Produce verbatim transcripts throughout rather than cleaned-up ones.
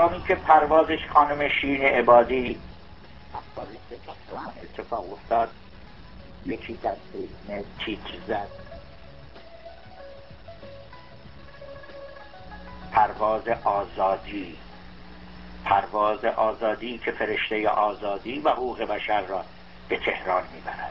هنگامی که پروازش خانم شیرین عبادی اتفاق افتاد، یکی دست این تیتر زد، پرواز آزادی، پرواز آزادی که فرشته آزادی و حقوق بشر را به تهران میبرد.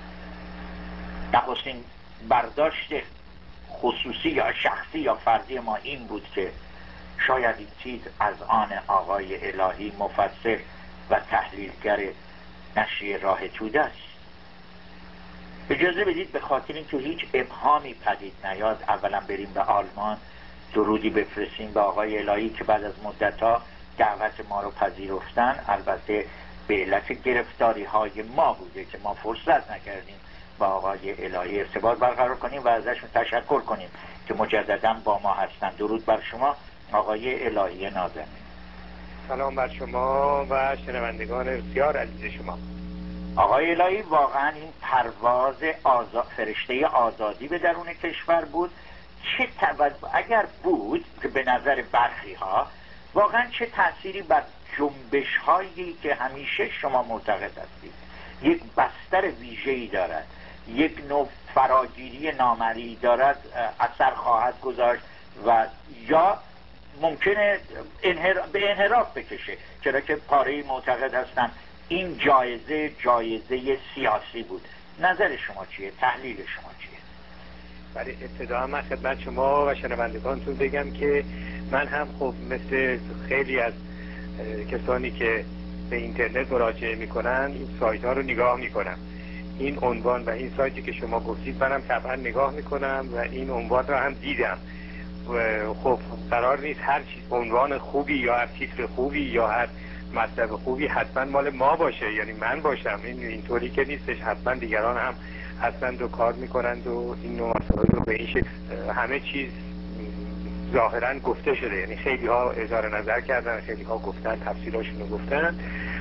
نخستین برداشت خصوصی یا شخصی یا فردی ما این بود که شاید این تیتر از آن آقای الهی مفسر و تحلیلگر نشریه راه توده است. اجازه بدید به خاطر اینکه هیچ ابهامی پدید نیاد اولا بریم به آلمان درودی بفرستیم به آقای الهی که بعد از مدتها دعوت ما رو پذیرفتن. البته به علت گرفتاری های ما بوده که ما فرصت نکردیم با آقای الهی ارتباط برقرار کنیم و ازشون تشکر کنیم که مجددا با ما هستند. درود بر شما آقای الهی نازنین. سلام بر شما و شنوندگان بسیار عزیز شما. آقای الهی، واقعا این پرواز آزا... فرشته آزادی به درون کشور بود، چه توز... اگر بود که به نظر برخی ها واقعا چه تأثیری بر جنبش هایی که همیشه شما معتقد هستید یک بستر ویژه‌ای دارد، یک نوع فراگیری نامرئی دارد اثر خواهد گذاشت و یا ممکنه انحر... به انحراف بکشه، چرا که پاره‌ای معتقد هستن این جایزه جایزه سیاسی بود. نظر شما چیه؟ تحلیل شما چیه؟ برای ابتدا من خدمت شما و شنوندگانتون بگم که من هم خب مثل خیلی از کسانی که به اینترنت مراجعه میکنن این سایت ها رو نگاه میکنم. این عنوان و این سایتی که شما گفتید منم طبعا نگاه میکنم و این عنوان رو هم دیدم. خب قرار نیست هر عنوان خوبی یا هر تیتر خوبی یا هر مطلب خوبی حتما مال ما باشه، یعنی من باشم. این اینطوری که نیستش، حتما دیگران هم هستند و کار میکنند و این نوع مسائل رو به این شکل همه چیز ظاهرا گفته شده، یعنی خیلی ها اظهار نظر کردن، خیلی ها گفتن، تفسیراشون رو گفتن.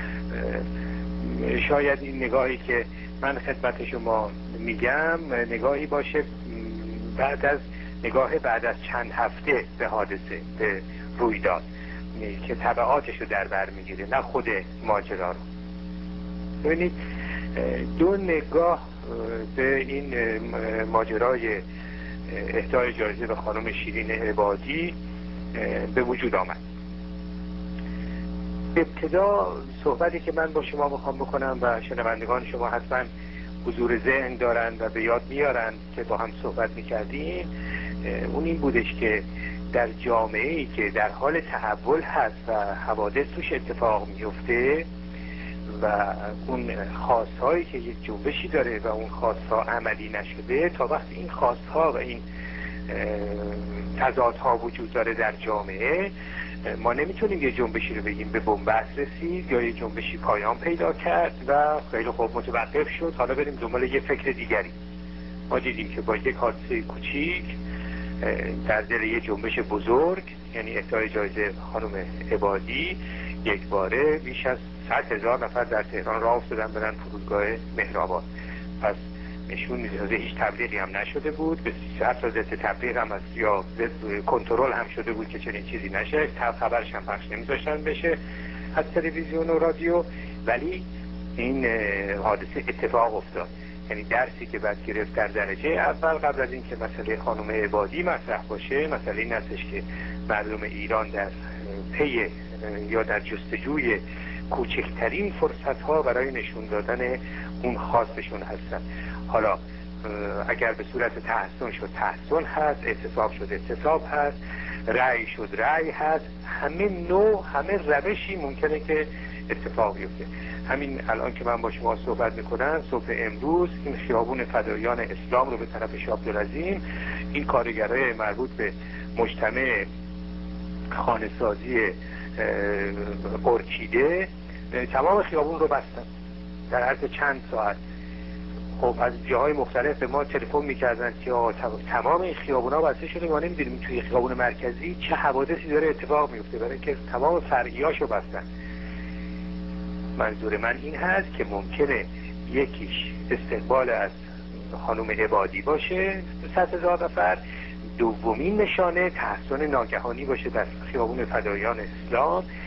شاید این نگاهی که من خدمت شما میگم نگاهی باشه بعد از نگاه بعد از چند هفته به حادثه، به رویداد که تبعاتش رو در بر میگیره، نه خود ماجرا رو. ببینید دو نگاه به این ماجرای اهدای جایزه به خانم شیرین عبادی به وجود آمد. ابتدا صحبتی که من با شما بخوام بکنم و شنوندگان شما حتما حضور ذهن دارن و به یاد میارن که با هم صحبت میکردیم، اون این بودش که در جامعه‌ای که در حال تحول هست و حوادث توش اتفاق میفته و اون خواستهایی که یک جنبشی داره و اون خواستها عملی نشده، تا وقتی این خواستها و این تضادها وجود داره در جامعه، ما نمیتونیم یه جنبشی رو بگیم به بنبست رسید یا یه جنبشی پایان پیدا کرد و خیلی خوب متوقف شد، حالا بریم دنبال یه فکر دیگری. ما دیدیم که با یک حادثه کوچیک در دل یه جنبش بزرگ، یعنی اهدای جایزه خانم عبادی، یک باره بیش از صد هزار نفر در تهران راه افتادن برن فرودگاه مهرآباد. پس نشون میده هیچ تبلیغی هم نشده بود، به حتی ضد تبلیغ هم از یا کنترل هم شده بود که چنین چیزی نشه، خبرش هم پخش نمیذاشتن بشه از تلویزیون و رادیو، ولی این حادثه اتفاق افتاد. یعنی درسی که بعد گرفت در درجه اول قبل از اینکه مسئله خانم عبادی مطرح باشه، مسئله این هستش که مردم ایران در پی یا در جستجوی کوچکترین فرصت ها برای نشون دادن اون خواستشون هستن. حالا اگر به صورت تحسن شد تحسن هست، اعتصاب شد اعتصاب هست، رأی شد رأی هست، همه نوع همه روشی ممکنه که اتفاق بیفته. همین الان که من با شما صحبت میکنم، صبح امروز این خیابون فدایان اسلام رو به طرف شاه عبدالعظیم، این کارگرای مربوط به مجتمع خانه‌سازی ارکیده تمام خیابون رو بستن در عرض چند ساعت. خب از جاهای مختلف به ما تلفن میکردن که تمام این خیابونا بسته شده، ما نمیدونیم توی خیابون مرکزی چه حوادثی داره اتفاق میفته، برای اینکه تمام فرعیاشو بستن. منظور من این هست که ممکنه یکیش استقبال از خانم عبادی باشه صد هزار نفر، دومین نشانه تحسن ناگهانی باشه در خیابون فدایان اسلام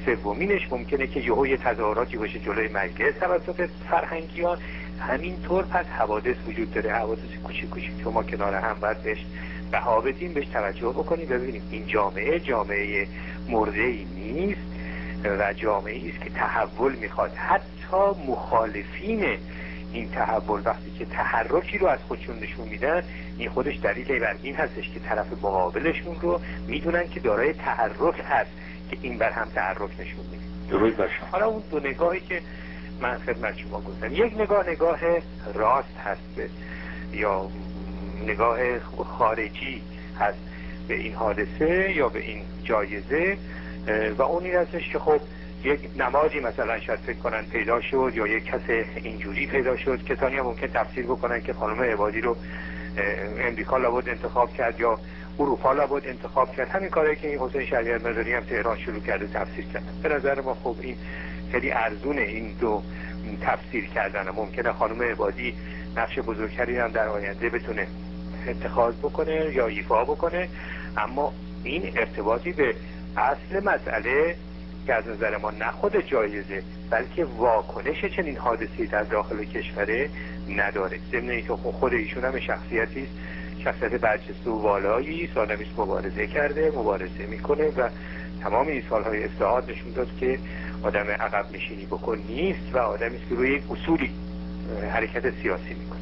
سومینش ممکنه که یهو یه تظاهراتی باشه جلوی مجلس توسط فرهنگیان. همینطور پس حوادث وجود داره، حوادث کوچیک کوچیک که ما کنار هم باید بهش بها بدیم، بهش توجه بکنیم، ببینیم این جامعه جامعه مرده‌ای نیست و جامعه‌ای است که تحول میخواد. حتی مخالفین این تحول وقتی که تحرکی رو از خودشون نشون میدن، این خودش دلیل بر این هستش که طرف مقابلشون رو میدونن که دارای تحرک هست که این بر هم تحرک نشون میده. درود باشه. حالا اون دو نگاهی که من خدمت شما گفتم، یک نگاه نگاه راست هست یا نگاه خارجی هست به این حادثه یا به این جایزه و اون این هستش که خب یک نمادی مثلا شاید فکر کنن پیدا شد یا یک کس اینجوری پیدا شد. کسانی هم ممکن تفسیر بکنن که خانم عبادی رو امریکا لابد انتخاب کرد یا اروپا لابد انتخاب کرد. همین کاری که این حسین شریعت مداری هم تهران شروع کرده تفسیر کرد. به نظر ما خب این خیلی ارزونه این دو تفسیر کردن. ممکنه خانم عبادی نقش بزرگتری هم در آینده بتونه اتخاذ بکنه یا ایفا بکنه، اما این ارتباطی به اصل مسئله که از نظر ما نه خود جایزه بلکه واکنش چنین حادثه‌ای در داخل کشوره نداره. ضمن اینکه خود ایشون هم شخصیتی است، شخصیت برجسته و والایی است، آدمی است مبارزه کرده، مبارزه میکنه و تمام این سالهای اصلاحات نشون داد که آدم عقب نشینی بکن نیست و آدمی است که روی یک اصولی حرکت سیاسی میکنه.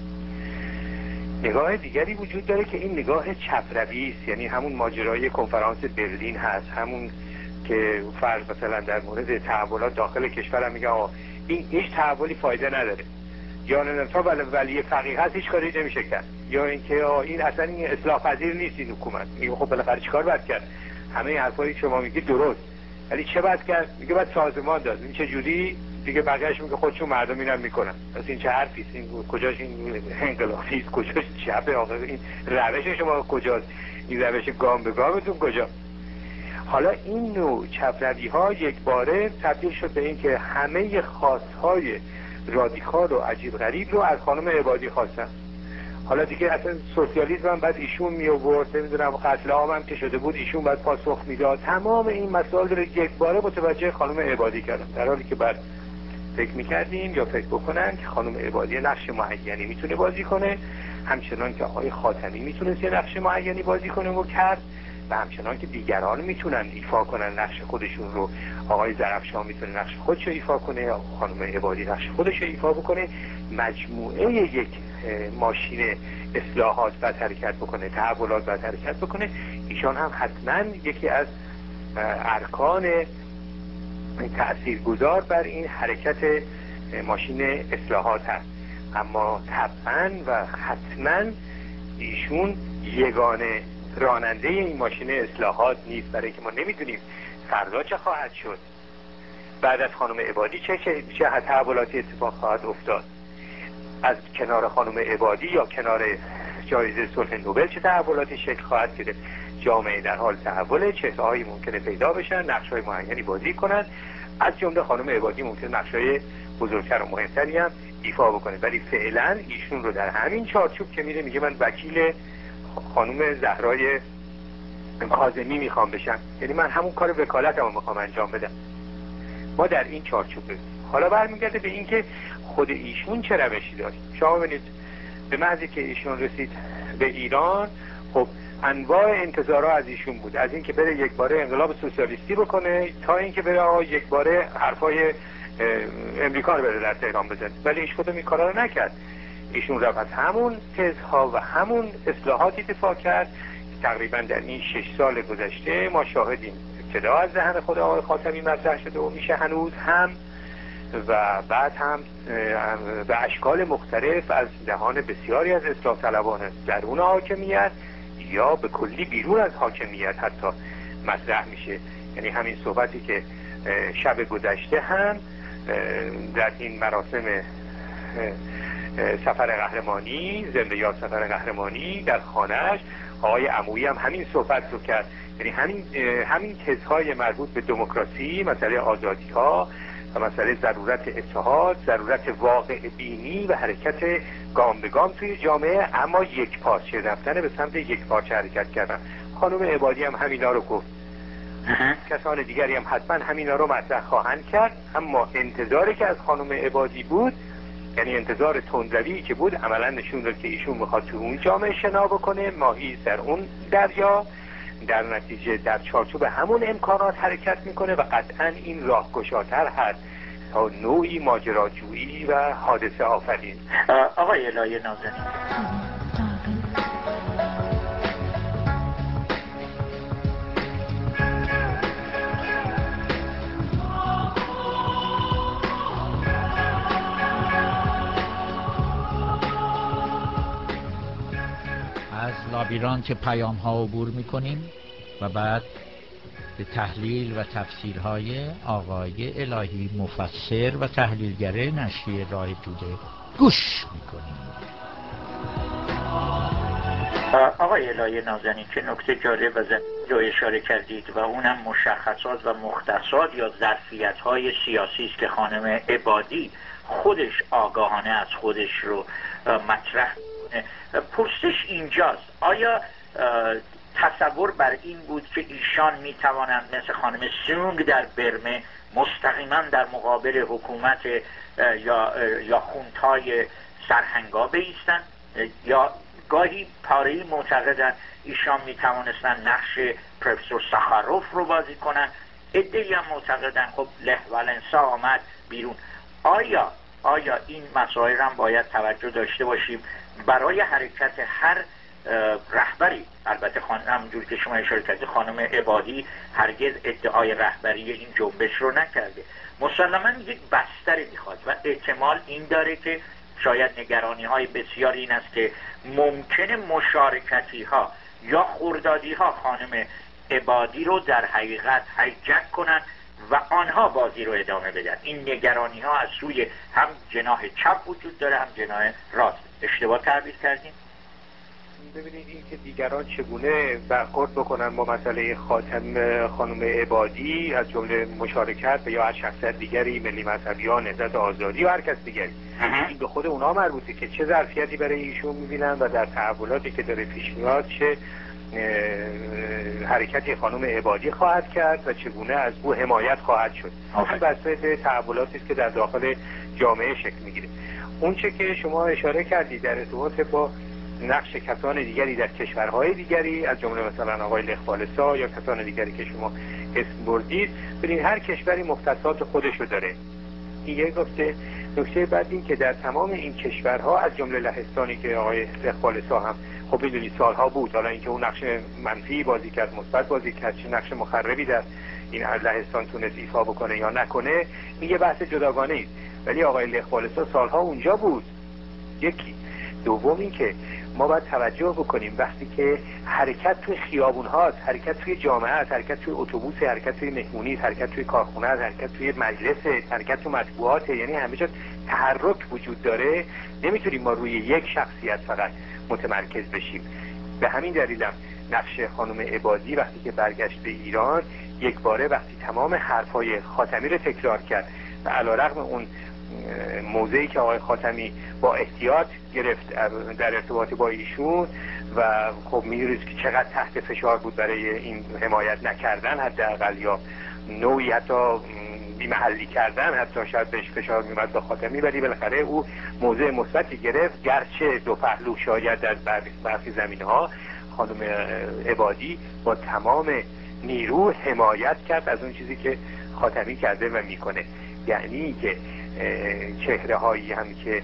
نگاه دیگری وجود داره که این نگاه چپروی است، یعنی همون ماجرای کنفرانس برلین هست، همون که فرض مثلا در مورد تحولات داخل کشور هم میگه آقا این هیچ تحولی فایده نداره، یا نه تا ولی فقیه هست هیچ کاری نمیشه کرد، یا اینکه این اصلا این اصلاح پذیر نیست این حکومت. میگه خب بالاخره چیکار باید کرد؟ همه حرفایی که شما میگید درست، ولی چه باید کرد؟ میگه باید سازمان داد. این چه جوری؟ دیگه بقیه‌اش میگه خودشون مردم اینم میکنن. پس این چه حرفی است؟ این کجاش این انقلابی است؟ کجاش چپه؟ آقا این روش شما کجاست؟ این روش گام به گامتون کجا؟ حالا این نوع چپروی ها یک باره تبدیل شد به این که همه خواستهای رادیکال و عجیب غریب رو از خانم عبادی خواستن. حالا دیگه اصلا سوسیالیسم هم بعد ایشون می آورد، نمیدونم قتل عام هم که شده بود ایشون بعد پاسخ میداد. تمام این مسائل رو یک باره متوجه خانم عبادی کردن، در حالی که بعد فکر میکردیم یا فکر بکنن که خانم عبادی نقش معینی میتونه بازی کنه، همچنان که آقای خاتمی میتونه یه نقش معینی بازی کنه و کرد، و همچنان که دیگران میتونن ایفا کنن نقش خودشون رو. آقای ظرفشاه میتونه نقش خودش رو ایفا کنه یا خانم عبادی نقش خودش رو ایفا بکنه. مجموعه یک ماشین اصلاحات باید حرکت بکنه، تحولات باید حرکت بکنه. ایشان هم حتما یکی از ارکان تأثیرگذار بر این حرکت ماشین اصلاحات هست. اما طبعا و حتما ایشون یگانه راننده این ماشین اصلاحات نیست، برای که ما نمیدونیم فردا چه خواهد شد، بعد از خانم عبادی چه چه تحولاتی اتفاق خواهد افتاد، از کنار خانم عبادی یا کنار جایزه صلح نوبل چه تحولاتی شکل خواهد گرفت. جامعه در حال تحوله، چهره‌هایی ممکنه پیدا بشن، نقش‌های معینی بازی کنن، از جمله خانم عبادی ممکنه نقش‌های بزرگتر و مهمتری هم ایفا بکنه، ولی فعلا ایشون رو در همین چارچوب که میره میگه من وکیل خانم زهرای کاظمی میخوام بشم، یعنی من همون کار وکالتمو میخوام انجام بدم. ما در این چارچوبه. حالا برمیگرده به این که خود ایشون چه روشی داشت. شما ببینید به محضی که ایشون رسید به ایران، خب انواع انتظارها از ایشون بود، از اینکه بره یک باره انقلاب سوسیالیستی بکنه تا اینکه بره آقا یک باره حرفای امریکا رو بره در تهران بزنه، ولی هیچ کدوم این کارا رو نکرد. ایشون رفت از همون تزها و همون اصلاحاتی دفاع کرد. تقریبا در این شش سال گذشته ما شاهدیم ابتدا از ذهن خود آقای خاتمی مطرح شده و میشه هنوز هم و بعد هم به اشکال مختلف از دهان بسیاری از اصلاح طلبان درون حاکمیت یا به کلی بیرون از حاکمیت حتی مطرح میشه. یعنی همین صحبتی که شب گذشته هم در این مراسم سفر قهرمانی، زنده یاد سفر قهرمانی، در خانهش آقای عمویی هم همین صحبت رو کرد. یعنی همین همین تزهای مربوط به دموکراسی، مسئله آزادی ها و مسئله ضرورت اتحاد، ضرورت واقع بینی و حرکت گام به گام توی جامعه، اما یک پارچه رفتن به سمت یک پارچه حرکت کردن. خانم عبادی هم همینا رو گفت. کسان دیگری هم حتما همینا رو مطرح خواهند کرد. اما انتظاری که از خانم عبادی بود، یعنی انتظار تندروی که بود، عملا نشون داد که ایشون میخواد تو اون جامعه شنا بکنه، ماهی در اون دریا، در نتیجه در چارچوب همون امکانات حرکت میکنه و قطعا این راهگشاتر هست تا نوعی ماجراجویی و حادثه آفرین. آقای الهی نازنین، از لابیرانت پیام ها عبور میکنیم و بعد به تحلیل و تفسیرهای آقای الهی مفسر و تحلیلگر نشریه راه توده گوش میکنیم. آقای الهی نازنین، که نکته جالب و رو اشاره کردید و اونم مشخصات و مختصات یا ظرفیت های سیاسی است که خانم عبادی خودش آگاهانه از خودش رو مطرح کنه. پرسش اینجاست، آیا تصور بر این بود که ایشان میتوانند مثل خانم سونگ در برمه مستقیما در مقابل حکومت یا یا خونتای سرهنگا بایستند، یا گاهی پاره‌ای معتقدن ایشان میتوانستن نقش پروفسور ساخاروف رو بازی کنن، عده‌ای هم معتقدن خب له والنسا آمد بیرون. آیا آیا این مسائل هم باید توجه داشته باشیم برای حرکت هر رهبری؟ البته خانم همونجور که شما اشاره کردید خانم عبادی هرگز ادعای رهبری این جنبش رو نکرده، مسلماً یک بستر میخواد و احتمال این داره که شاید نگرانی های بسیار این است که ممکنه مشارکتی ها یا خوردادی ها خانم عبادی رو در حقیقت هایجک کنن و آنها بازی رو ادامه بدن. این نگرانی ها از سوی هم جناح چپ وجود داره هم جناح راست. اشتباه تعبیر کردیم؟ ببینید این که دیگران چگونه برخورد بکنن با مسئله خاتم خانم عبادی، از جمله مشارکت و یا از شخصیت دیگری، ملی مذهبیان، نهضت آزادی و هر کس دیگری، این به خود اونا مربوطه که چه ظرفیتی برای ایشون میبینن و در تحولاتی که داره پیش میاد چه حرکتی خانم عبادی خواهد کرد و چگونه از او حمایت خواهد شد. این بسته تحولاتی است که در داخل جامعه شکل میگیره. اون چه که شما اشاره کردید در ارتباط با نقش کسان دیگری در کشورهای دیگری، از جمله مثلا آقای لخوالسا یا کسان دیگری که شما اسم بردید، ببینید هر کشوری مختصات خودشو داره. این یک نکته. نکته بعد این که در تمام این کشورها از جمله لهستانی که آقای لخوالسا هم خب میدونید سالها بود، حالا اینکه اون نقش منفی بازی کرد، مثبت بازی کرد، چه نقش مخربی در این لهستان تونست ایفا بکنه یا نکنه، این یه بحث جداگانه است. ولی آقای لخوالسا سالها اونجا بود. یکی. دوم این که ما باید توجه بکنیم وقتی که حرکت توی خیابون هاست، حرکت توی جامعه است، حرکت توی اتوبوس، حرکت توی مهمونی، حرکت توی کارخونه، حرکت توی مجلس، حرکت توی مطبوعات، یعنی همه جا تحرک وجود داره، نمیتونیم ما روی یک شخصیت فقط متمرکز بشیم. به همین دلیلم نقش خانم عبادی وقتی که برگشت به ایران، یک باره وقتی تمام حرفای خاتمی رو تکرار کرد و علیرغم اون موضعی که آقای خاتمی با احتیاط گرفت در ارتباط با ایشون و خب می‌دونید که چقدر تحت فشار بود برای این حمایت نکردن حداقل یا نوعی حتی بی‌محلی کردن، حتی شاید بهش فشار می‌اومد با خاتمی، ولی بالاخره او موضع مثبتی گرفت، گرچه دو پهلو شاید در برخی زمینه‌ها. خانم عبادی با تمام نیرو حمایت کرد از اون چیزی که خاتمی کرده و میکنه، یعنی که چهره هایی هم که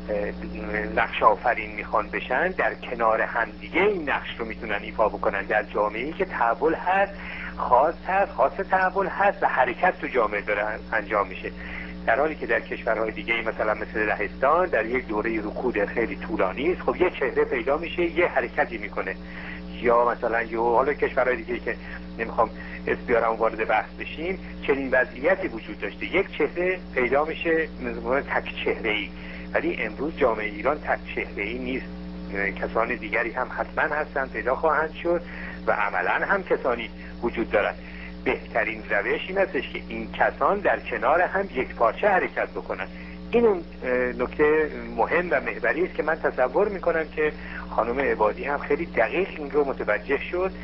نقش آفرین میخوان بشن در کنار هم دیگه این نقش رو میتونن ایفا بکنن در جامعه‌ای که تحول هست، خاص هست، خاص تحول هست و حرکت تو جامعه داره انجام میشه، در حالی که در کشورهای دیگه مثلا مثل لهستان در یک دوره رکود خیلی طولانی است، خب یه چهره پیدا میشه یه حرکتی میکنه. یا مثلا یا حالا کشورهای دیگه که نمیخوام اسم بیارم وارد بحث بشیم، چنین وضعیتی وجود داشته، یک چهره پیدا میشه مثلا تک چهره‌ای، ولی امروز جامعه ایران تک چهره‌ای نیست. کسان دیگری هم حتما هستن، پیدا خواهند شد و عملا هم کسانی وجود دارند. بهترین روش این استش که این کسان در کنار هم یک پارچه حرکت بکنن. این اون نکته مهم و محوری است که من تصور میکنم که خانم عبادی هم خیلی دقیق این رو متوجه شد.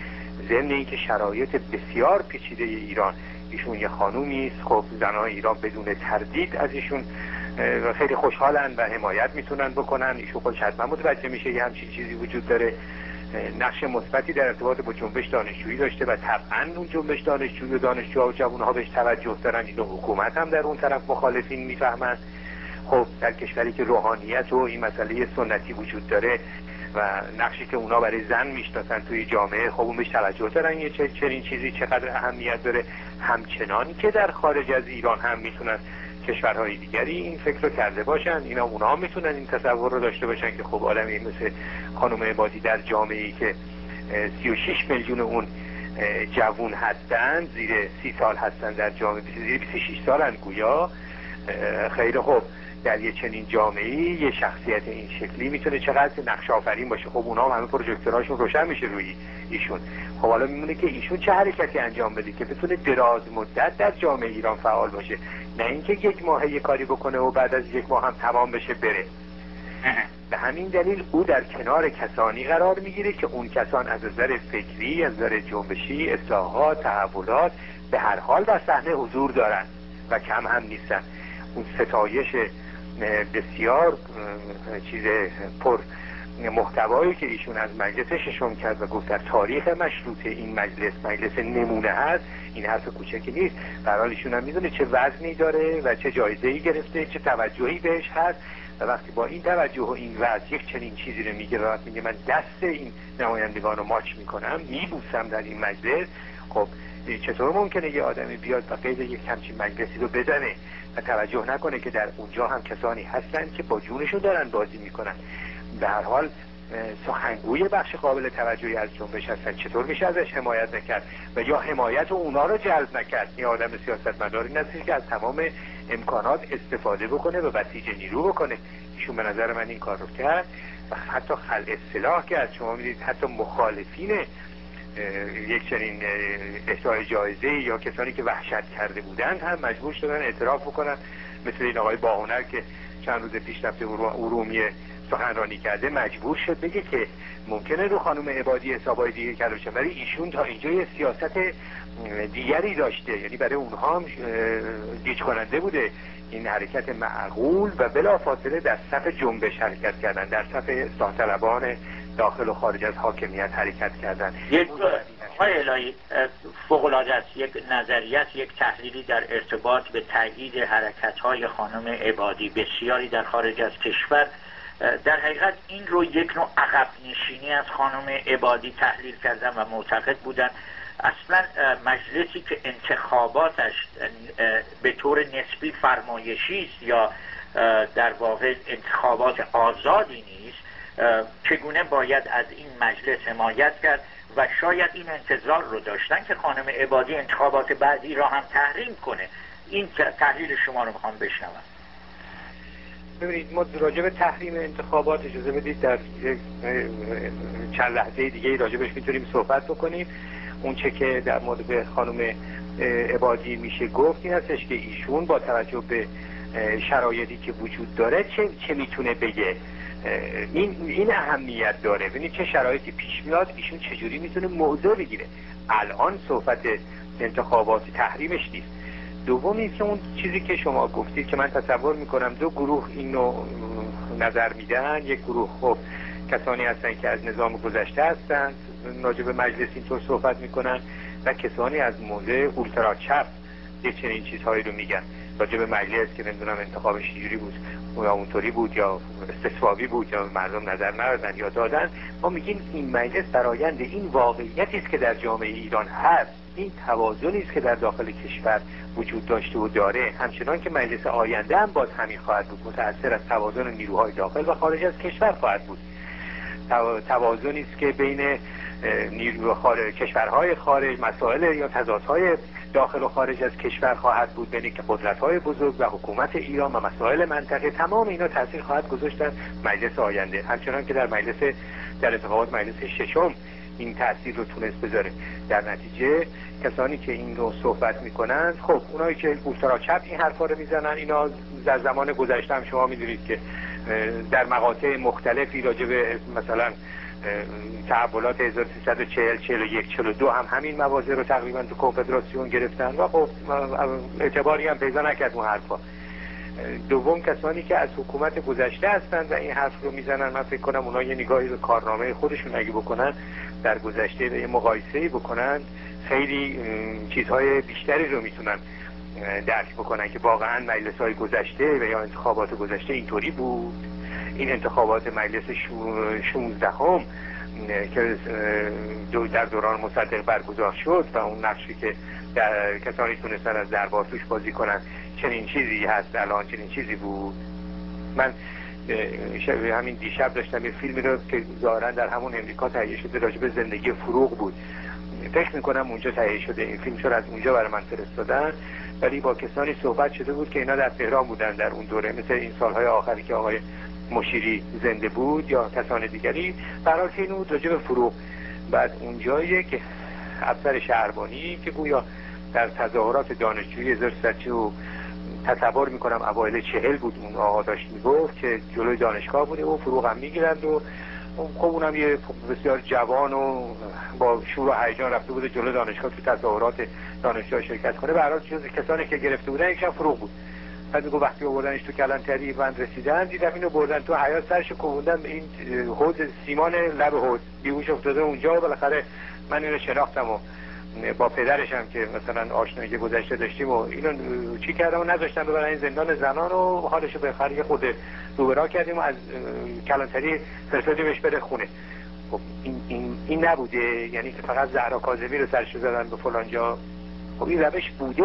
ضمن اینکه شرایط بسیار پیچیده ایران، ایشون یه خانومی است، خب زنان ایران بدون تردید از ایشون خیلی خوشحالن و حمایت میتونن بکنن. ایشون خودش حتما متوجه میشه یه همچین چیزی وجود داره، نقش مثبتی در ارتباط با جنبش دانشجویی داشته و طبعا اون جنبش دانشجویی و دانشجوها و جوانها بهش توجه دارن. اینو حکومت هم در اون طرف مخالفین میفهمن. خب در کشوری که روحانیت و این مسئله سنتی وجود داره و نقشی که اونا برای زن میشناسن توی جامعه، خب اون بهش توجه دارن یه چنین چیزی چقدر اهمیت داره. همچنان که در خارج از ایران هم میتونن کشورهای دیگری این فکر رو کرده باشن، اینا اونا هم میتونن این تصور رو داشته باشن که خب آدمی مثل خانم عبادی در جامعه‌ای که سی و شش میلیون اون جوون هستن، زیر سی سال هستن در جامعه، زیر بیست و شش سالن گویا، خیلی خوب در یه چنین جامعه‌ای یه شخصیت این شکلی میتونه چقدر نقش آفرین باشه. خب اونا هم همه پروژکتوراشون روشن میشه روی ایشون. خب حالا میمونه که ایشون چه حرکتی انجام بده که بتونه دراز مدت در جامعه ایران فعال باشه، نه اینکه یک ماه یه کاری بکنه و بعد از یک ماه هم تمام بشه بره. به همین دلیل او در کنار کسانی قرار میگیره که اون کسان از نظر فکری، از نظر جنبشی، اصلاحات، تحولات به هر حال در صحنه حضور دارن و کم هم نیستن. اون ستایش بسیار چیز پر محتوایی که ایشون از مجلس ششم کرد و گفت در تاریخ مشروطه این مجلس مجلس نمونه هست، این حرف کوچکی نیست. به هر حال ایشون هم میدونه چه وزنی داره و چه جایزه‌ای گرفته، چه توجهی بهش هست و وقتی با این توجه و این وضع یک چنین چیزی رو میگه و میگه من دست این نمایندگان رو ماچ میکنم، میبوسم در این مجلس، خب چطور ممکنه یه آدمی بیاد و قید یک همچین مجلسی رو بزنه و توجه نکنه که در اونجا هم کسانی هستن که با جونشون دارن بازی میکنن؟ به هر حال سخنگوی بخش قابل توجهی از جنبش هستن، چطور میشه ازش حمایت نکرد و یا حمایت اونا رو جلب نکرد؟ این آدم سیاستمدار این هستش که از تمام امکانات استفاده بکنه و بسیج نیرو بکنه. ایشون به نظر من این کار رو کرد و حتی خلع اصطلاح کرد. شما میدید حتی مخالفین یک چنین اهدای جایزه یا کسانی که وحشت کرده بودند هم مجبور شدن اعتراف بکنن، مثل این آقای باهنر که چند روز پیش رفته ارومیه سخنرانی کرده، مجبور شد بگه که ممکنه رو خانم عبادی حسابای دیگه کرده باشه ولی ایشون تا اینجا یه سیاست دیگری داشته، یعنی برای اونها هم گیج کننده بوده این حرکت معقول و بلافاصله در صف جنبش حرکت کردن، در صف اصلاح طلبان داخل و خارج از حاکمیت حرکت کردن. یک آقای الهی فوق‌العاده است، یک نظریه، یک تحلیلی در ارتباط به تایید حرکت‌های خانم عبادی بسیاری در خارج از کشور. در حقیقت این رو یک نوع عقب نشینی از خانم عبادی تحلیل کردن و معتقد بودن اصلا مجلسی که انتخاباتش به طور نسبی فرمایشی است یا در واقع انتخابات آزادی نیست، چگونه باید از این مجلس حمایت کرد و شاید این انتظار رو داشتن که خانم عبادی انتخابات بعدی را هم تحریم کنه. این تحلیل شما رو میخوام بشنوم. ببینید ما راجع به تحریم انتخابات اجازه بدید در چند لحظه دیگه راجع بهش میتونیم صحبت بکنیم. اون چه که در مورد خانم عبادی میشه گفت این هستش که ایشون با توجه به شرایطی که وجود داره چه چه میتونه بگه، این این اهمیت داره. ببینید چه شرایطی پیش میاد، ایشون چجوری میتونه موضع بگیره. الان صحبت انتخابات تحریمش نیست. دومی که اون چیزی که شما گفتید که من تصور میکنم دو گروه اینو نظر میدن، یک گروه خب کسانی هستن که از نظام گذشته هستن راجع به مجلس اینطور صحبت میکنن و کسانی از موضع اولترا چپ یک چنین چیزهایی رو میگن راجع به مجلس که نمیدونم انتخابش چجوری بود یا اونطوری بود یا استثوابی بود یا مردم نظر ندادن یا دادن. ما میگیم این مجلس برآیند این واقعیتی است که در جامعه ایران هست، این توازنی است که در داخل کشور وجود داشته و داره، همچنان که مجلس آینده هم باز همین خواهد بود، متأثر از توازن نیروهای داخل و خارج از کشور خواهد بود. توازنی است که بین نیروی خارج کشورهای خارج مسائل یا تضادهای داخل و خارج از کشور خواهد بود، بین که قدرت‌های بزرگ و حکومت ایران و مسائل منطقه، تمام اینا تاثیر خواهد گذاشت در مجلس آینده، همچنان که در مجلس در انتخابات مجلس ششم این تاثیر رو تونست بذاره. در نتیجه کسانی که این رو صحبت میکنن، خب اونایی که اولترا چپ این حرفا رو میزنن، اینا در زمان گذشته هم شما میدونید که در مقاطع مختلفی راجع به مثلا تحولات هزار و سیصد و چهل، چهل و یک، چهل و دو هم همین مواضع رو تقریبا تو کنفدراسیون گرفتن و خب اعتباری هم پیدا نکرد اون حرفا. دوم کسانی که از حکومت گذشته هستند و این حرف رو میزنن، من فکر کنم اونا یه نگاهی به کارنامه خودشون اگه بکنن در گذشته و یه مقایسه‌ای بکنن خیلی چیزهای بیشتری رو میتونن درک بکنن که واقعا مجلس‌های گذشته و یا انتخابات گذشته اینطوری بود. این انتخابات مجلس شانزدهم که در دوران مصدق برگزار شد و اون نقشی که در کسانی تونستن از دربار توش بازی کنن، چنین چیزی هست الان، چنین چیزی بود. من همین دیشب داشتم یه فیلمی رو که ظاهرا در همون امریکا تهیه شده راجع به زندگی فروغ بود، فکر میکنم اونجا تهیه شده، این فیلم شد از اونجا برای من فرستادن، ولی با کسانی صحبت شده بود که اینا در تهران بودن در اون دوره، مثل این سالهای آخری که آقای مشیری زنده بود یا کسان دیگری. برای که اینو راجع به فروغ. بعد اونجاییه که افسر شهربانی که گویا در تظاهرات دانشجویی هزار و سیصد و تصور میکنم اوایل چهل بود اون آقا داشت میگفت که جلوی دانشگاه بوده و فروغ هم میگیرند و خب اونم یه بسیار جوان و با شور و هیجان رفته بوده جلوی دانشگاه تو تظاهرات دانشجوها شرکت کنه. به هر حال جز کسانی که گرفته بودن یکشون فروغ بود. بعد میگه وقتی آوردنش تو کلانتری من رسیدن دیدم اینو بردن تو حیاط، سرشو کوبوندن به این حوض سیمان لب حوض، بیهوش افتاده اونجا و بالاخره من اینو شناختم و با پدرش هم که مثلا آشنایی گذشته داشتیم و اینو چی کردم و نذاشتم ببرن این زندان زنان و حالشو به خرج خود روبرا کردیم و از کلانتری فرستادیمش بره خونه. خب این این این نبوده، یعنی که فقط زهرا کاظمی رو سرش زدن به فلان جا. خب این روش بوده،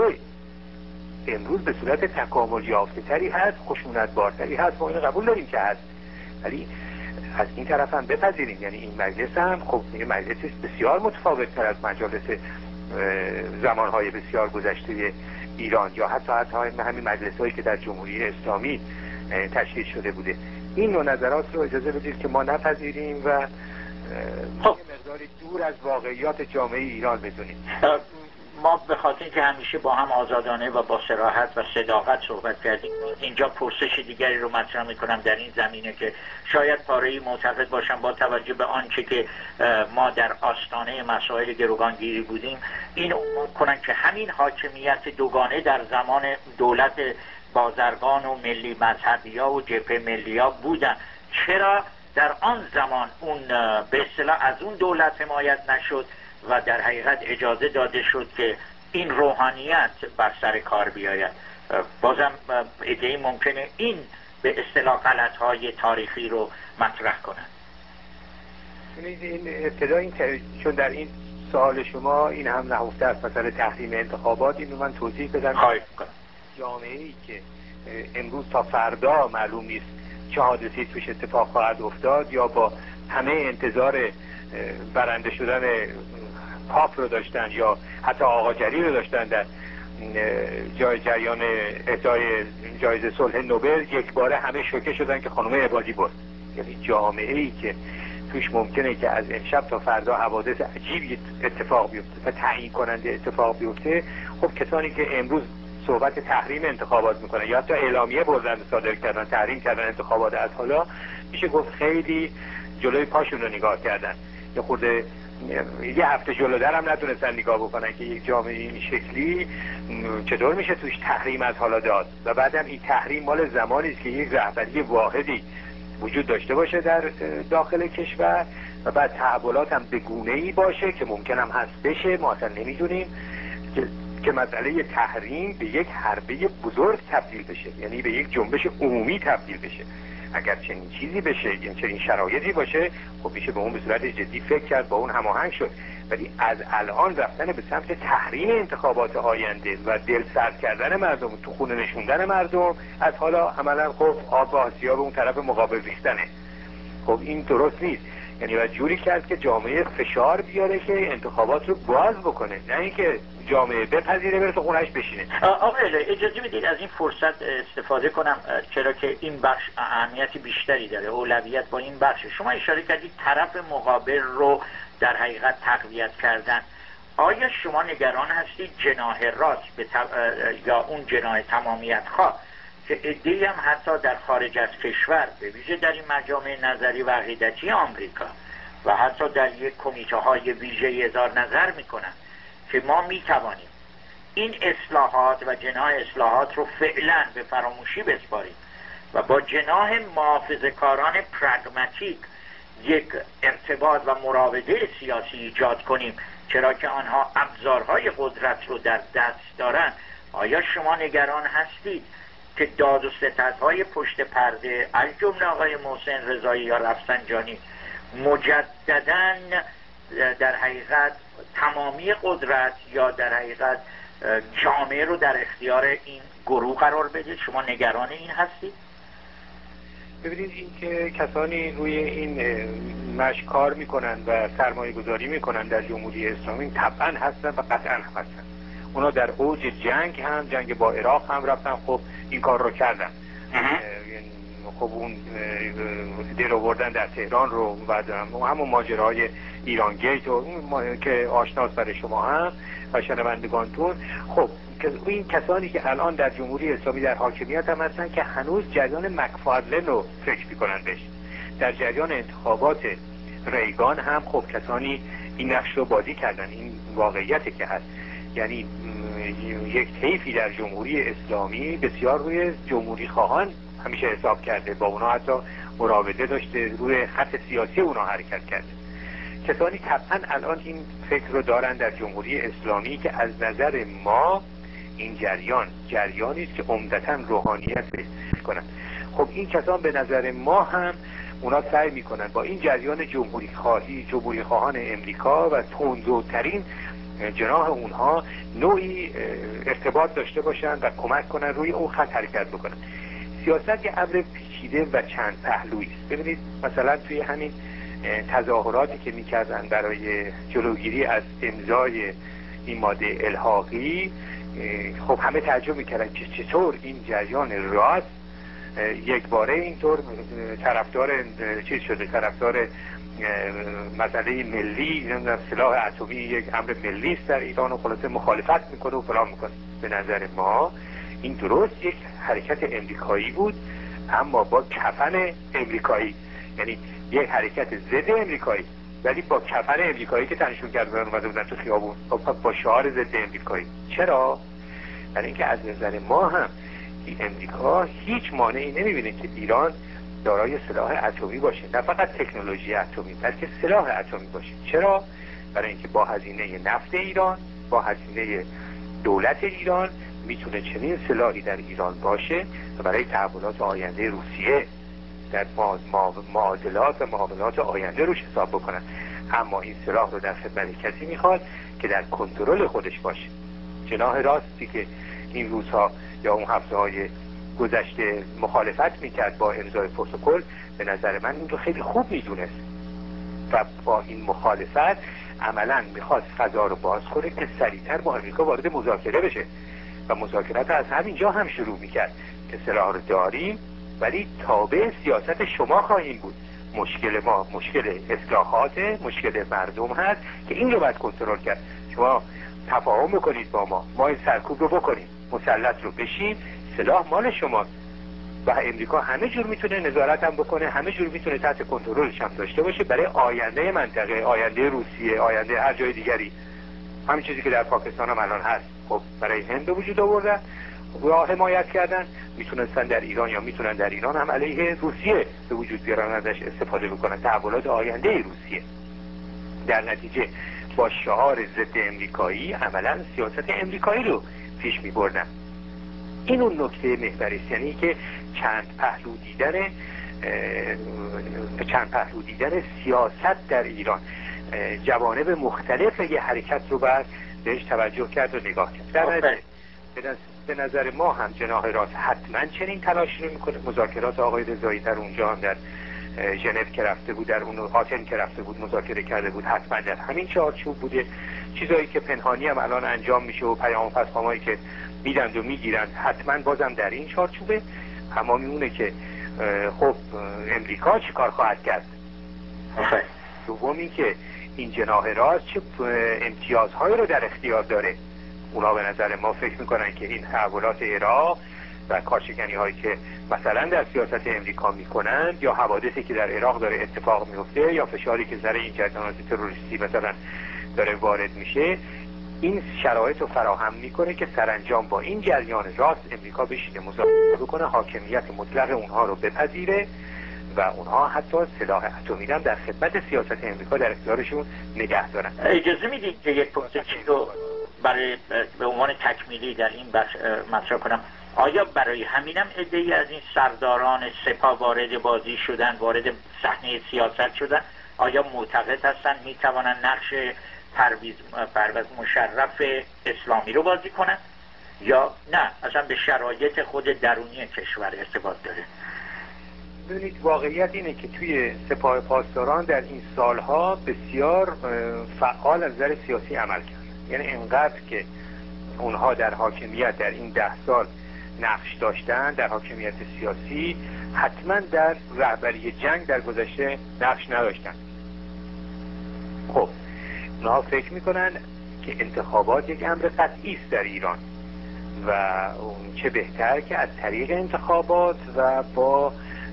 امروز به صورت تکامل یافته تری هست، خشونت بارتری هست، ما اینو قبول داریم که هست، ولی از این طرف هم بپذیریم یعنی این مجلس هم خب این مجلسی بسیار متفاوت تر از مجالس زمانهای بسیار گذشته ایران یا حتی حتی همین مجلس هایی که در جمهوری اسلامی تشکیل شده بوده. این نوع نظرات رو اجازه بدید که ما نپذیریم و خب یه مقداری دور از واقعیات جامعه ایران بدونیم. ما به خاطر اینکه همیشه با هم آزادانه و با صراحت و صداقت صحبت کردیم، اینجا پرسش دیگری رو مطرح میکنم در این زمینه که شاید پاره‌ای معتقد باشم با توجه به آنچه که ما در آستانه مسائل گروگانگیری بودیم این عنوان کنن که همین حاکمیت دوگانه در زمان دولت بازرگان و ملی مذهبی‌ها و جبهه ملی‌ها بودن، چرا در آن زمان اون به اصطلاح از اون دولت حمایت نشد و در حقیقت اجازه داده شد که این روحانیت بر سر کار بیاید؟ بازم ایده ممکنه این به اصطلاح غلط‌های تاریخی رو مطرح کنند. این ابتدا این چون در این سوال شما این هم نهفته است مثلا تحریم انتخابات، این رو من توضیح بدم. خواهش می‌کنم. جامعه‌ای که امروز تا فردا معلوم نیست چه حادثه‌ای توش اتفاق خواهد افتاد یا با همه انتظار برنده شدن پاپ رو داشتن یا حتی آقاجری رو داشتن در جای جریان اهدای جایزه صلح نوبل، یک باره همه شوکه شدن که خانم عبادی برد. یعنی جامعه‌ای که توش ممکنه که از امشب تا فردا حوادث عجیبی اتفاق بیفته و تعیین کننده اتفاق بیفته، خب کسانی که امروز صحبت تحریم انتخابات میکنن یا حتی اعلامیه بردن صادر کردن تحریم کردن انتخابات، از حالا میشه گفت خیلی جلوی پاشون رو نگاه کردن، یه خورده یه هفته جلودر هم نتونستن نگاه بکنن که یک جامعه این شکلی چطور میشه توش تحریم از حالا داد و بعدم این تحریم مال زمانی است که یک رهبری واحدی وجود داشته باشه در داخل کشور و بعد تحولات هم به گونه‌ای باشه که ممکن هم هست بشه، ما اصلا نمیدونیم که که مسئله تحریم به یک حربه بزرگ تبدیل بشه، یعنی به یک جنبش عمومی تبدیل بشه. اگر چنین چیزی بشه، یعنی چنین شرایطی باشه، خب میشه به اون به صورت جدی فکر کرد، با اون هماهنگ شد. ولی از الان رفتن به سمت تحریم انتخابات آینده و دل سرد کردن مردم، تو خونه نشوندن مردم، از حالا عملا خب آب و آسیا به اون طرف مقابل ریختنه. خب این درست نیست. یعنی باید جوری کرد که جامعه فشار بیاره که انتخابات رو باز بکنه، نه اینکه جامعه بپذیره بره تو خونهش بشینه. آقای اجازه بدید از این فرصت استفاده کنم، چرا که این بخش اهمیتی بیشتری داره، اولویت با این بخش. شما اشاره کردید طرف مقابل رو در حقیقت تقویت کردن. آیا شما نگران هستید جناح راست به تب... یا اون جناح تمامیت خواه که عده‌ای هم حتی در خارج از کشور به ویژه در این مجامع نظری و عقیدتی آمریکا و حتی در یک کمیته های ویژه اظهار نظر میکنن که ما میتوانیم این اصلاحات و جناح اصلاحات رو فعلا به فراموشی بسپاریم و با جناح محافظه‌کاران پرگماتیک یک ارتباط و مراوده سیاسی ایجاد کنیم، چرا که آنها ابزارهای قدرت رو در دست دارن. آیا شما نگران هستید که داد و ستدهای پشت پرده از جمله آقای محسن رضایی یا رفسنجانی مجدداً در حقیقت تمامی قدرت یا در حقیقت جامعه رو در اختیار این گروه قرار بده؟ شما نگران این هستید؟ ببینید این که کسانی روی این مش کار میکنن و سرمایه گذاری میکنن در جمهوری اسلامی طبعا هستن و قطعا هستن. اونا در اوج جنگ هم جنگ با عراق هم رفتن خب این کار رو کردن. خب اون دیر آوردن در تهران رو و همون ماجراهای ایران گیت و که آشناست برای شما هم و شنوندگانتون. خب این کسانی که الان در جمهوری اسلامی در حاکمیت هم هستن که هنوز جریان مکفارلن رو فکر میکنن بهش. در جریان انتخابات ریگان هم خب کسانی این نقش رو بازی کردن. این واقعیتی که هست، یعنی یک طیفی در جمهوری اسلامی بسیار روی جمهوری خواهان همیشه حساب کرده، با اونا حتی مراوده داشته، روی خط سیاسی اونا حرکت کرده. کسانی طبعا الان این فکر رو دارن در جمهوری اسلامی که از نظر ما این جریان جریانی است که عمدتاً روحانیت بهش کنن. خب این کسان به نظر ما هم اونا سعی میکنن با این جریان جمهوری خواهی جمهوری خواهان امریکا و تندروترین جناح اونها نوعی ارتباط داشته باشن و کمک کنن روی اون خط حرکت بکنن. سیاست یه امر پیچیده و چند پهلویی است. ببینید مثلا توی همین تظاهراتی که میکردن برای جلوگیری از امضای این ماده الحاقی، خب همه تعجب میکردن که چطور این جریان راست یک باره اینطور طرفدار چیز شده، طرفدار مسئله ملی، نمیدونم سلاح اتمی یک امر ملی است در ایران و خلاصه مخالفت میکنه و فلان میکنه. به نظر ما این درست یک حرکت امریکایی بود اما با کفن امریکایی، یعنی یک حرکت ضد امریکایی ولی با کفن امریکایی که تنشون کردن اومده بودن تو خیابون با شعار ضد امریکایی. چرا؟ برای اینکه از نظر ما هم امریکا هیچ مانعی نمیبینه که ایران دارای سلاح اتمی باشه، نه فقط تکنولوژی اتمی بلکه سلاح اتمی باشه. چرا؟ برای اینکه با هزینه نفت ایران، با هزینه دولت ایران میتونه چنین سلاحی در ایران باشه و برای تحولات آینده روسیه در معادلات و معاملات آینده روش حساب بکنن. اما این سلاح رو در خدمت کسی میخواد که در کنترل خودش باشه. جناح راستی که این روزها یا اون هفته های گذشته مخالفت میکرد با امضای پروتکل، به نظر من این رو خیلی خوب میدونست و با این مخالفت عملا میخواست فضا رو باز کنه که سریعتر با امریکا وارد مذاکره بشه و مذاکرات از همینجا هم شروع میکرد که سلاح رو داریم ولی تابع سیاست شما خواهیم بود. مشکل ما مشکل اصلاحات، مشکل مردم هست که این رو باید کنترل کرد. شما تفاهم بکنید با ما، ما این سرکوب رو بکنیم، مسلط رو بشیم، سلاح مال شماست و امریکا همه جور میتونه نظارت هم بکنه، همه جور میتونه تحت کنترلش هم داشته باشه برای آینده منطقه، آینده روسیه، آینده هر جای دیگری. همین چیزی که در پاکستان هم الان هست. خب برای هند وجود آوردن و حمایت کردن، میتونستن در ایران یا میتونن در ایران هم علیه روسیه به وجود بیارن، ازش استفاده بکنن، تحولات آینده روسیه. در نتیجه با شعار ضد امریکایی عملا سیاست امریکایی رو پیش میبردن. این اون نکته محوری است، یعنی که چند پهلو دیدن چند پهلو دیدن سیاست در ایران، جوانب مختلف یه حرکت رو باید بهش توجه کرد و نگاه کرد. در نتیجه به نظر ما هم جناح راست حتما چنین تلاشی رو میکنه. مذاکرات آقای رضایی در اونجا هم در ژنو که رفته بود، در اون آتن که رفته بود مذاکره کرده بود، حتما در همین چارچوب بوده. چیزایی که پنهانی هم الان انجام میشه و پیام پسخامایی که میدند و میگیرند حتما بازم در این چارچوبه. اما میمونه که خب امریکا چی کار خواهد کرد؟ دوم این که این جناح راست چه امتیازهایی رو در اختیار داره. اونا به نظر ما فکر میکنن که این تحولات عراق و کارشکنی هایی که مثلا در سیاست امریکا میکنند، یا حوادثی که در عراق داره اتفاق میفته، یا فشاری که سر این جریانات تروریستی مثلا داره وارد میشه، این شرایط رو فراهم میکنه که سرانجام با این جریان راست امریکا بشینه مذاکره بکنه، حاکمیت مطلق اونها رو بپذیره و اونها حتی سلاح اتمی هم در خدمت سیاست امریکا در اختیارشون نگه دارن. اجازه میدید که یک پرسشی رو برای به عنوان تکمیلی در این بخش مطرح کنم؟ آیا برای همینم عده‌ای از این سرداران سپاه وارد بازی شدن، وارد صحنه سیاست شدن؟ آیا معتقد هستن میتوانن نقش پرویز پرویز مشرف اسلامی رو بازی کنن یا نه اصلا به شرایط خود درونی کشور ارتباط داره؟ ببینید، واقعیت اینه که توی سپاه پاسداران در این سالها بسیار فعال از نظر سیاسی عمل کرد. یعنی اینقدر که اونها در حاکمیت در این ده سال نقش داشتن در حاکمیت سیاسی، حتما در رهبری جنگ در گذشته نقش نداشتن. خب اونها فکر میکنن که انتخابات یک امر قطعی است در ایران و اون چه بهتر که از طریق انتخابات و با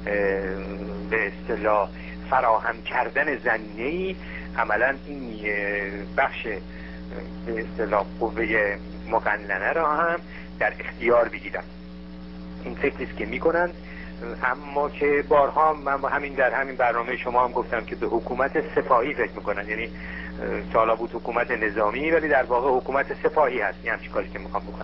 به اصطلاح فراهم کردن زمینه‌ای عملا این بخش به اصطلاح قوه مقننه را هم در اختیار بگیرن. این فکری است که میکنن، اما که بارها من با همین در همین برنامه شما هم گفتم که به حکومت سپاهی فکر میکنن. یعنی سالا بود حکومت نظامی ولی در واقع حکومت سپاهی هست. این همچین کاری که میخوام بکنن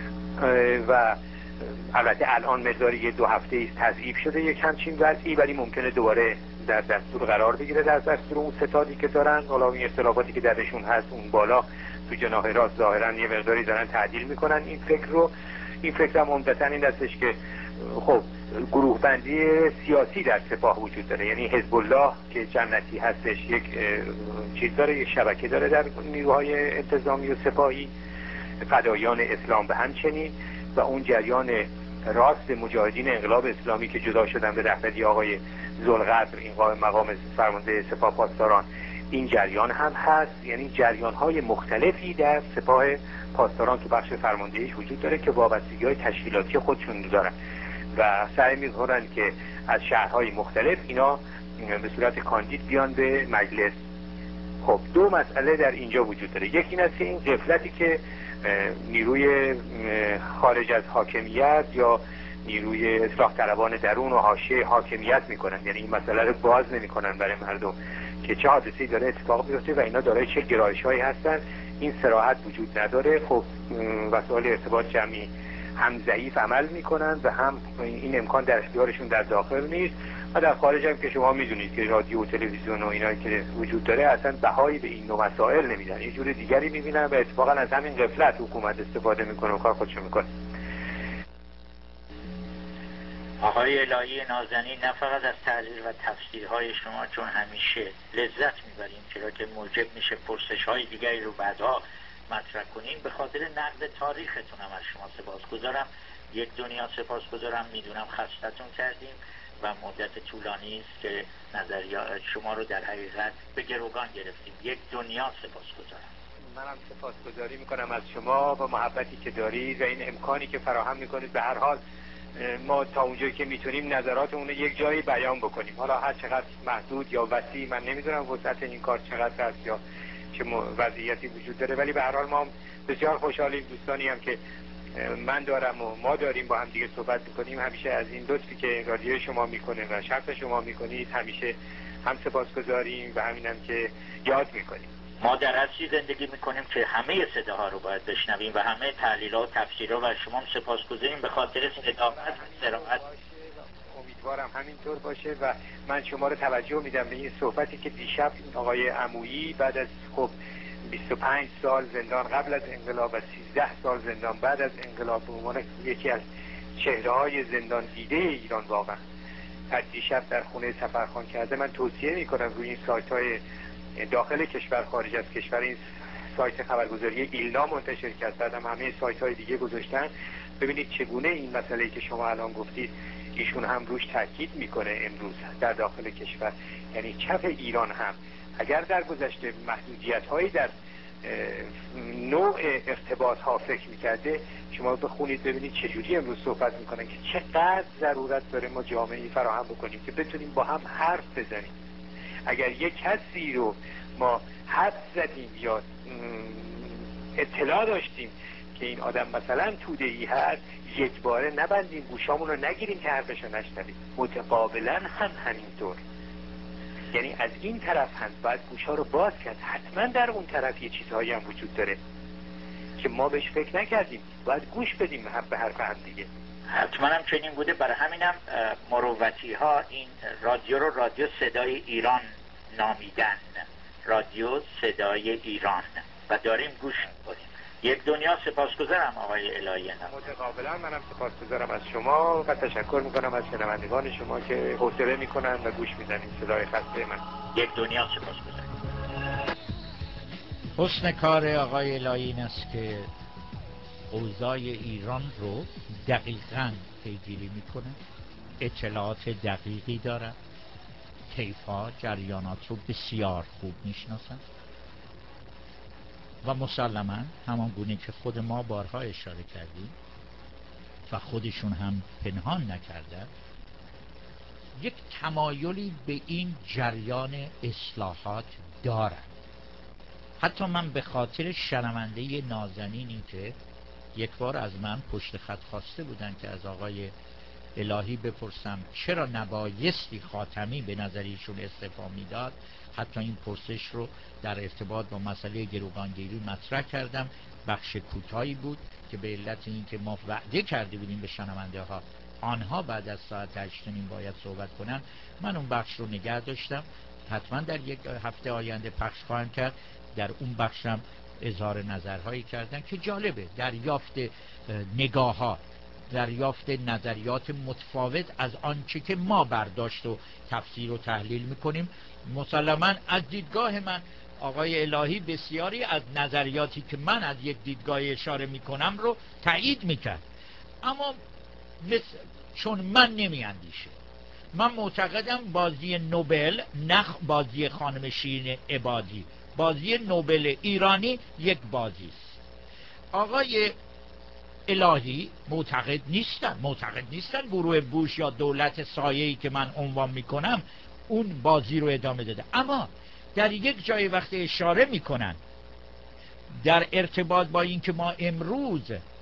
و البته الان مقداری دو هفته ایست تضعیف شده یک همچین وضعی، ولی ممکنه دوباره در دستور قرار بگیره در دستور اون ستادی که دارن. حالا این اختلافاتی که درشون هست اون بالا تو جناح راست ظاهرا یه مقداری دارن تعدیل میکنن این فکر رو. این فکر هم عمدتاً این دستش که خب گروه بندی سیاسی در سپاه وجود داره. یعنی حزب الله که جنتی هستش یک چیز داره، یک شبکه داره در نیروهای انتظامی و سپاهی، فدایان اسلام به همچنین، و اون جریان راست مجاهدین انقلاب اسلامی که جدا شدن به رهبری آقای ذوالقدر، این قائم مقام فرمانده سپاه پاسداران، این جریان هم هست. یعنی جریان های مختلفی در سپاه پاسداران تو بخش فرماندهیش وجود داره که وابستگی های تشکیلاتی خودشون دارن و سعی میکنن که از شهرهای مختلف اینا به صورت کاندید بیان به مجلس. خب دو مسئله در اینجا وجود داره. یکی این است که این غفلتی که نیروی خارج از حاکمیت یا نیروی اصلاح طلبان درون و حاشیه حاکمیت میکنن، یعنی این مسئله رو باز نمیکنن برای مردم که چه حادثه‌ای داره اتفاق میفته و اینا دارای چه گرایش‌هایی هستن. این صراحت وجود نداره. خب وسایل ارتباط جمعی هم ضعیف عمل میکنن و هم این امکان در اختیارشون در داخل نیست. و در خارج هم که شما میدونید که رادیو و تلویزیون و اینایی که وجود داره اصلا بهایی به این نوع مسائل نمیدن، یه جور دیگری میبینن و اتفاقا از همین غفلت حکومت استفاده میکنه و کار خودشو میکنه. آقای الهی نازنین، نه فقط از تحلیل و تفسیرهای شما چون همیشه لذت میبریم چرا که موجب میشه پرسش‌های دیگری رو بعدها مطرح کنیم، به خاطر نقد تاریختون هم از شما سپاسگزارم. یک دنیا سپاسگزارم. میدونم خستتون کردیم و مدت طولانی است که نظریات شما رو در حقیقت به گروگان گرفتیم. یک دنیا سپاسگزارم. منم سپاسگزاری میکنم از شما و محبتی که دارید و این امکانی که فراهم میکنید. به هر حال ما تا اونجایی که میتونیم نظراتمون رو یک جایی بیان بکنیم، حالا هر چقدر محدود یا وسیع من نمیدونم وسعت این کار چقدر است یا چه وضعیتی وجود داره، ولی به هر حال ما بسیار خوشحالیم. دوستانی هم که من دارم و ما داریم با هم دیگه صحبت میکنیم، همیشه از این لطفی که رادیو شما میکنه و شرط شما میکنید همیشه هم سپاسگزاریم و همینم که یاد میکنیم. ما در عصری زندگی میکنیم که همه صداها رو باید بشنویم و همه تحلیل‌ها و تفسیرها و شما سپاسگزاریم به خاطر صداقت و صراحت. امیدوارم همینطور باشه و من شما رو توجه میدم به این صحبتی که دیشب آقای عمویی بعد از خب بیست و پنج سال زندان قبل از انقلاب و سیزده سال زندان بعد از انقلاب به عنوان یکی از چهره‌های زندان دیده ایران واقعا از دیشب در خونه سفرخان کرده. من توصیه میکنم روی این سایت‌های داخل کشور خارج از کشور این سایت خبرگزاری ایلنا منتشر کرد، بعدم همه سایت‌های دیگه گذاشتن. ببینید چگونه این مسئله‌ای که شما الان گفتید ایشون هم روش تاکید میکنه امروز در داخل کشور. یعنی چپ ایران هم اگر در گذشته محدودیت‌هایی در نوع ارتباط ها فکر میکرده، شما بخونید ببینید چجوری امروز صحبت میکنن که چقدر ضرورت داره ما جامعه فراهم بکنیم که بتونیم با هم حرف بزنیم. اگر یک کسی رو ما حد زدیم یا اطلاع داشتیم که این آدم مثلا توده‌ای هست، یک باره نبندیم گوشامون رو نگیریم که حرفش رو نشنویم. متقابلا هم همینطور، یعنی از این طرف هم باید گوشا رو باز کرد. حتما در اون طرف یه چیزهایی هم وجود داره که ما بهش فکر نکردیم، باید گوش بدیم به حرف هم دیگه. حتما هم چنین بوده. برای همینم مروتی ها این رادیو رو رادیو صدای ایران نامیدن، رادیو صدای ایران، و داریم گوش میکنیم. یک دنیا سپاسگزارم آقای الهی. متقابلا منم سپاسگزارم از شما و تشکر میکنم از شنوندگان شما که حوصله میکنن و گوش میدن این صدای خسته من. یک دنیا سپاسگزارم. حسن کار آقای الهی این است که اوضاع ایران رو دقیقاً پیگیری میکنه، اطلاعات دقیقی داره، کیفا جریانات رو بسیار خوب میشناسن و مسلماً همان گونه که خود ما بارها اشاره کردیم و خودشون هم پنهان نکردن، یک تمایلی به این جریان اصلاحات دارن. حتی من به خاطر شنونده نازنینی که یک بار از من پشت خط خواسته بودن که از آقای الهی بپرسم چرا نبایستی خاتمی به نظریشون استعفا میداد، حتی این پرسش رو در ارتباط با مسئله گروگانگیری مطرح کردم. بخش کوتاهی بود که به علت اینکه ما وعده کرده بودیم به شنونده ها آنها بعد از ساعت هشت نیم باید صحبت کنن، من اون بخش رو نگه داشتم. حتما در یک هفته آینده پخش خواهم کرد. در اون بخشم اظهار نظرهایی کردن که جالبه، دریافت نگاه ها، دریافت نظریات متفاوت از آنچه که ما برداشت و تفسیر و تحلیل میکنیم. مسلماً از دیدگاه من آقای الهی بسیاری از نظریاتی که من از یک دیدگاه اشاره میکنم رو تایید میکرد، اما مثل چون من نمیاندیشه. من معتقدم بازی نوبل، نخ بازی خانم شیرین عبادی، بازی نوبل ایرانی یک بازی است. آقای الهی معتقد نیستن معتقد نیستن گروه بوش یا دولت سایه‌ای که من عنوان میکنم اون بازی رو ادامه داده، اما در یک جای وقت اشاره میکنن در ارتباط با این که ما امروز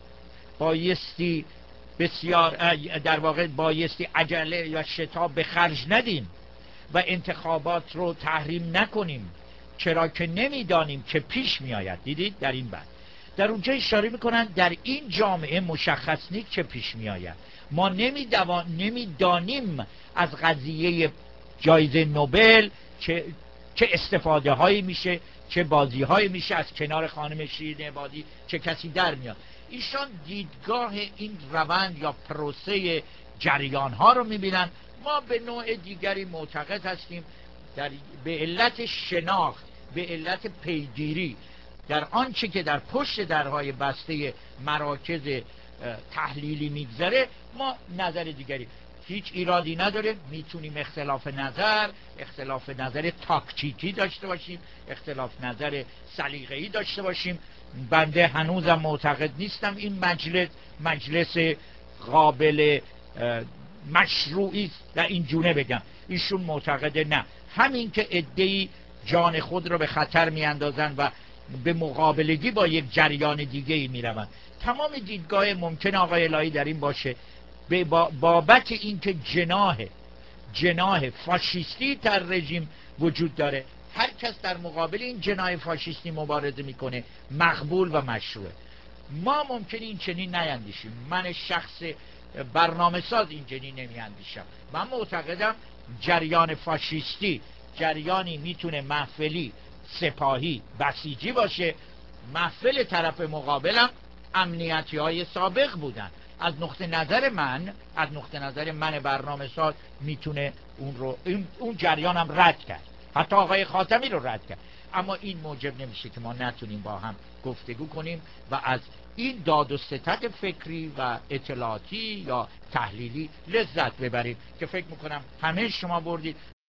بایستی بسیار در واقع بایستی عجله یا شتاب به خرج ندیم و انتخابات رو تحریم نکنیم چرا که نمیدانیم که پیش میآید. دیدید در این بحث در اونجا اشاره میکنن در این جامعه مشخص نیست چه پیش میآید. ما نمیدانیم از قضیه جایزه نوبل چه چه استفاده هایی میشه، چه بازی هایی میشه از کنار خانم شیرین عبادی، چه کسی در میاد. ایشان دیدگاه این روند یا پروسه جریان ها رو میبینن. ما به نوع دیگری معتقد هستیم در به علت شناخت، به علت پیگیری در آنچه که در پشت درهای بسته مراکز تحلیلی میگذره، ما نظر دیگری هیچ ایرادی نداره. میتونیم اختلاف نظر اختلاف نظر تاکتیکی داشته باشیم، اختلاف نظر سلیقه‌ای داشته باشیم. بنده هنوزم معتقد نیستم این مجلس مجلس قابل مشروعی است و این جونه بگم. ایشون معتقد نه، همین که عده‌ای جان خود رو به خطر میاندازن و به مقابلگی با یک جریان دیگه ای میروند. تمام دیدگاه ممکن آقای الهی در این باشه به بابت اینکه جناح جناح فاشیستی در رژیم وجود داره، هر کس در مقابل این جناح فاشیستی مبارزه میکنه مقبول و مشروعه. ما ممکن این چنین نیندیشیم، من شخص برنامه ساز این چنین نمیاندیشم. من معتقدم جریان فاشیستی جریانی میتونه محفلی، سپاهی، بسیجی باشه. محفل طرف مقابلم امنیتی های سابق بودن. از نقطه نظر من از نقطه نظر من برنامه ساز میتونه اون رو اون جریان هم رد کرد، حتی آقای خاتمی رو رد کرد. اما این موجب نمیشه که ما نتونیم با هم گفتگو کنیم و از این داد و ستد فکری و اطلاعاتی یا تحلیلی لذت ببریم که فکر میکنم همه شما بردید